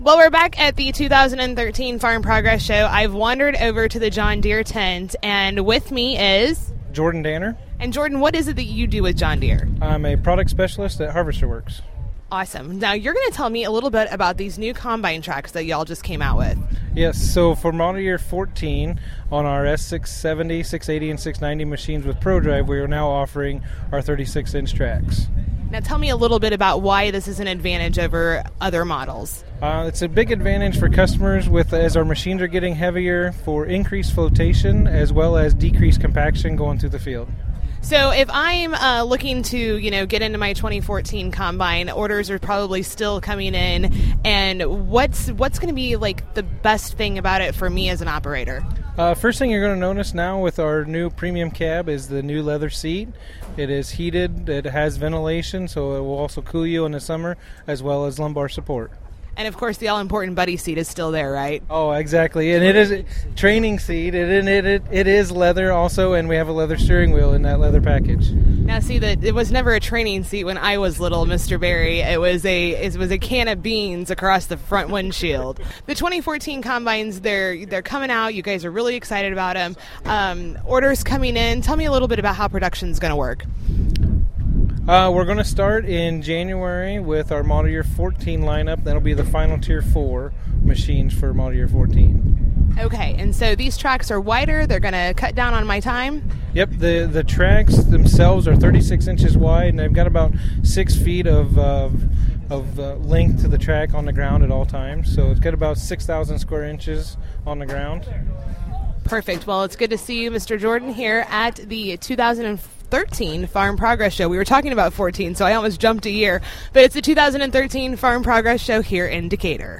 Well, we're back at the 2013 Farm Progress Show. I've wandered over to the John Deere tent, and with me is... Jordan Danner. And Jordan, what is it that you do with John Deere? I'm a product specialist at Harvester Works. Awesome. Now, you're going to tell me a little bit about these new combine tracks that y'all just came out with. Yes, so for model year 14, on our S670, 680, and 690 machines with ProDrive, we are now offering our 36-inch tracks. Now, tell me a little bit about why this is an advantage over other models. It's a big advantage for customers as our machines are getting heavier for increased flotation as well as decreased compaction going through the field. So if I'm looking to, get into my 2014 combine, orders are probably still coming in. And what's going to be like the best thing about it for me as an operator? First thing you're going to notice now with our new premium cab is the new leather seat. It is heated, it has ventilation, so it will also cool you in the summer, as well as lumbar support. And, of course, the all-important buddy seat is still there, right? Oh, exactly. And it is a training seat. It is leather also, and we have a leather steering wheel in that leather package. Now, see, that it was never a training seat when I was little, Mr. Barry. It was a can of beans across the front windshield. The 2014 combines, they're coming out. You guys are really excited about them. Orders coming in. Tell me a little bit about how production's going to work. We're going to start in January with our Model Year 14 lineup. That'll be the final Tier 4 machines for Model Year 14. Okay, and so these tracks are wider. They're going to cut down on my time? Yep, the tracks themselves are 36 inches wide, and they've got about 6 feet of length to the track on the ground at all times. So it's got about 6,000 square inches on the ground. Perfect. Well, it's good to see you, Mr. Jordan, here at the 2013 Farm Progress Show. We were talking about 14, so I almost jumped a year. But it's the 2013 Farm Progress Show here in Decatur.